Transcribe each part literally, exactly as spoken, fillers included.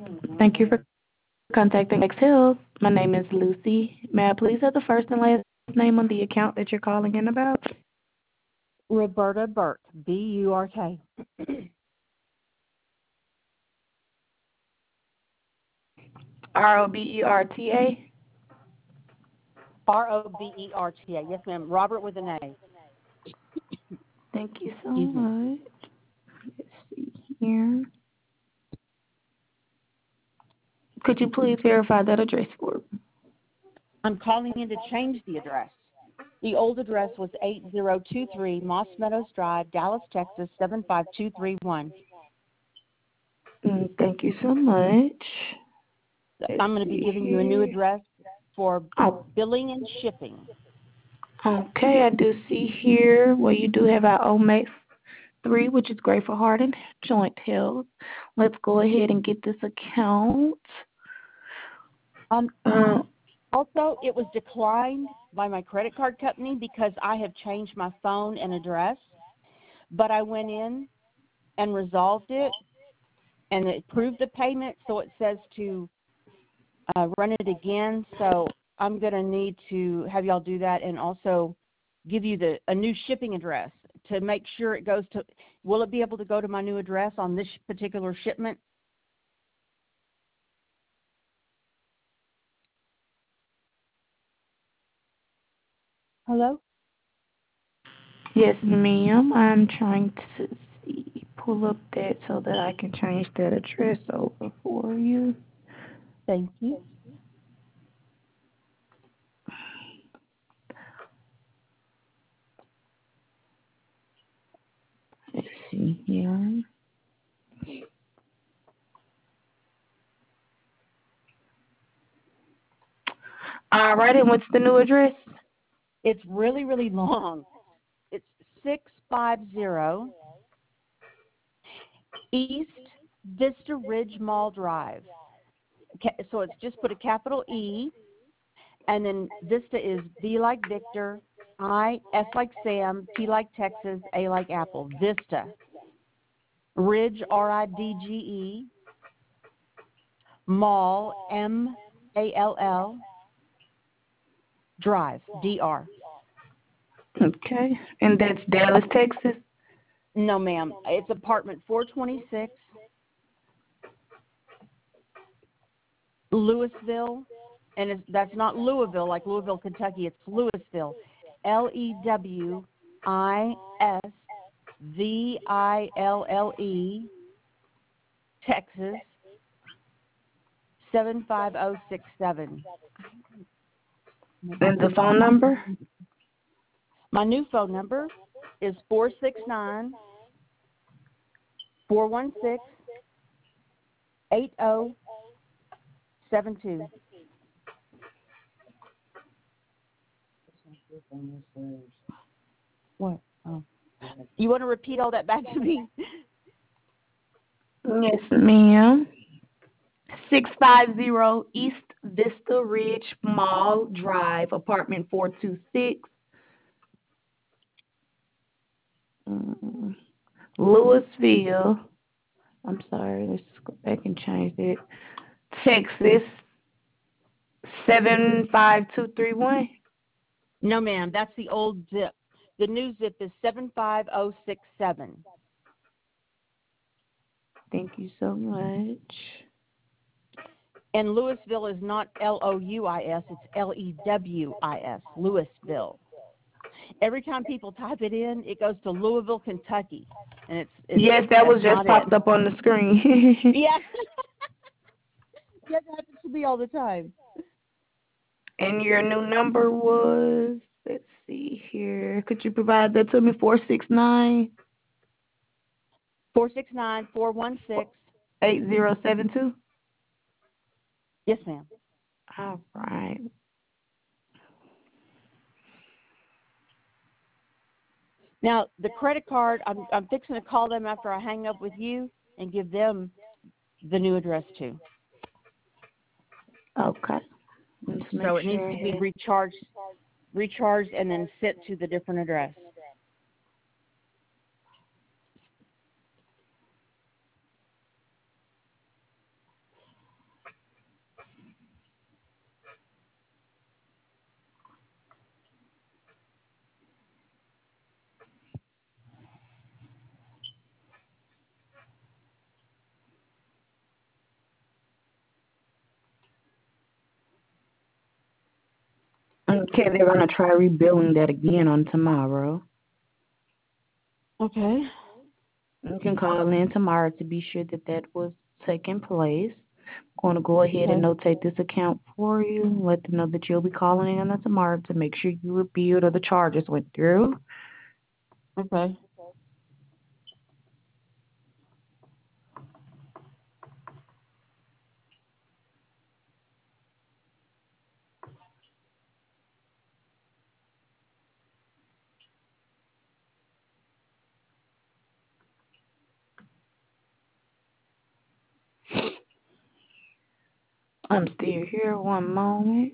Thank you for contacting Xhill. My name is Lucy. May I please have the first and last name on the account that you're calling in about? Roberta Burke, B U R K. R O B E R T A. R O B E R T A. Yes, ma'am. Robert with an A. Thank you so Excuse me. much. Let's see here. Could you please verify that address for me? I'm calling in to change the address. The old address was eight zero two three Moss Meadows Drive, Dallas, Texas, seven five two three one. Mm, thank you so much. Let's I'm going to be see giving you a new here. address for Oh, billing and shipping. okay. I do see here where you do have our O M A X three, which is great for heart and joint health. Let's go ahead and get this account. Um, Uh, also, it was declined by my credit card company because I have changed my phone and address. But I went in and resolved it, and it approved the payment, so it says to uh, run it again. So I'm going to need to have y'all do that and also give you the a new shipping address to make sure it goes to – will it be able to go to my new address on this particular shipment? Hello? yes, ma'am. I'm trying to see, pull up that so that I can change that address over for you. Thank you. Let's see here. All right, and what's the new address? It's really, really long. It's six five zero East Vista Ridge Mall Drive. Ca- So it's just put a capital E, and then Vista is V like Victor, I, S like Sam, T like Texas, A like Apple. Vista. Ridge, R I D G E. Mall, M A L L. Drive, D R. Okay, and that's Dallas, Texas. No, ma'am. It's apartment four twenty-six, Louisville, and it's, that's not Louisville like Louisville, Kentucky. It's Louisville, L E W I S V I L L E, Texas, seven five zero six seven. And the phone number? My new phone number is four six nine, four one six, eight zero seven two. What? Oh. You want to repeat all that back to me? Yes, ma'am. six five zero East Vista Ridge Mall Drive, apartment four two six, mm, Louisville. I'm sorry, let's go back and change it. Texas, seven five two three one. No, ma'am. That's the old zip. The new zip is seven five zero six seven. Thank you so much. And Louisville is not L O U I S, it's L E W I S, Louisville. Every time people type it in, it goes to Louisville, Kentucky. And it's, it's Yes, that that's was just not it. popped up on the screen. Yeah. Yeah, that happens to me all the time. And your new number was, let's see here. Could you provide that to me? four six nine, four six nine, four one six. eight zero seven two. Yes, ma'am. All right. Now, the credit card, I'm, I'm fixing to call them after I hang up with you and give them the new address too. Okay. Let's make So it needs sure. to be recharged, recharged, and then sent to the different address. Okay, they're gonna try rebilling that again on tomorrow. Okay. You can call in tomorrow to be sure that that was taking place. I'm going to go ahead and Okay. notate this account for you. Let them know that you'll be calling in on tomorrow to make sure you were billed or the charges went through. Okay. I'm still here. One moment.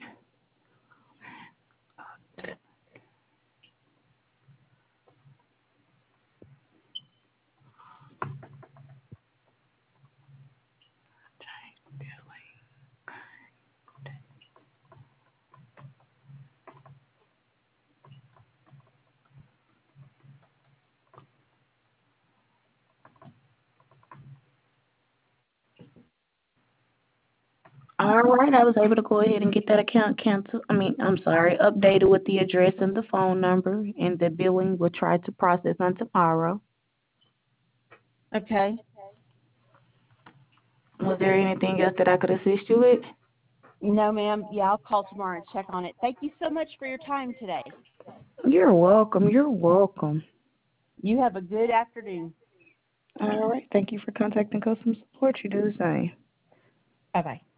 All right, I was able to go ahead and get that account canceled. I mean, I'm sorry, updated with the address and the phone number, and the billing will try to process on tomorrow. Okay. Was there anything else that I could assist you with? No, ma'am. Yeah, I'll call tomorrow and check on it. Thank you so much for your time today. You're welcome. You're welcome. You have a good afternoon. All right, thank you for contacting customer support. You do the same. Bye-bye.